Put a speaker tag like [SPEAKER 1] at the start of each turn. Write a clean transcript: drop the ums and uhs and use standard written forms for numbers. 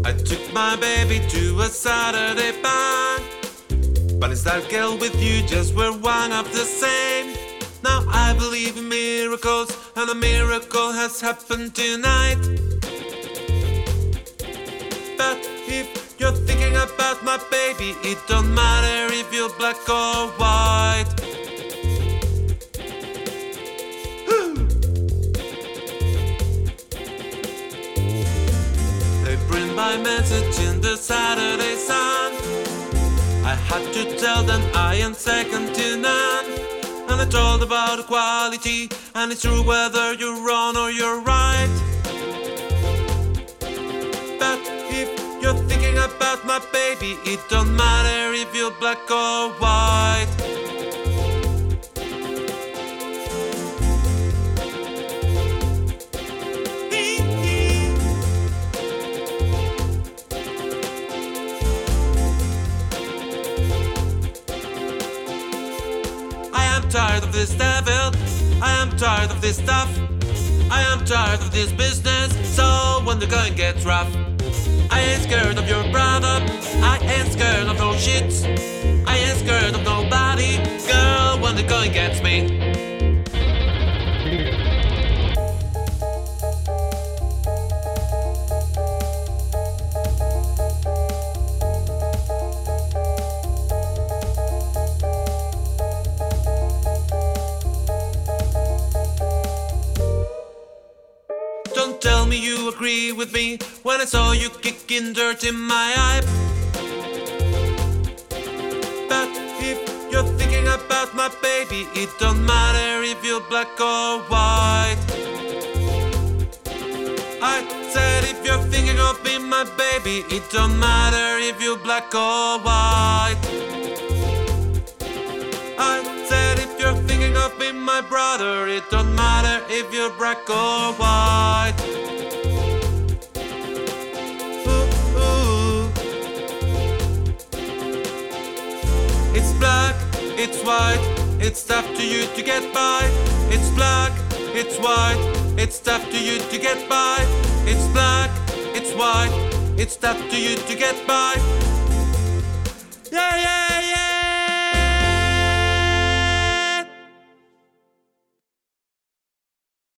[SPEAKER 1] I took my baby to a Saturday band, but is that girl with you just we're one of the same? Now I believe in miracles, and a miracle has happened tonight. But if you're thinking about my baby, it don't matter if you're black or white. They bring my message in the Saturday Sun. I had to tell them I am second to none. And I told about equality, and it's true whether you're wrong or you're right. But if you're thinking about my baby, it don't matter if you're black or white. I am tired of this devil, I am tired of this stuff, I am tired of this business, so when the going gets rough, I ain't scared of your brother, I ain't scared of no shit, I ain't scared of nobody, girl, when the going gets me. Don't tell me you agree with me when I saw you kicking dirt in my eye. But if you're thinking about my baby, it don't matter if you're black or white. I said if you're thinking of being my baby, it don't matter if you're black or white. I said if you're thinking of being my brother, it don't matter if you're black or white. Ooh, ooh. It's black, it's white, it's tough to you to get by. It's black, it's white, it's tough to you to get by. It's black, it's white, it's tough to you to get by. Yeah, yeah.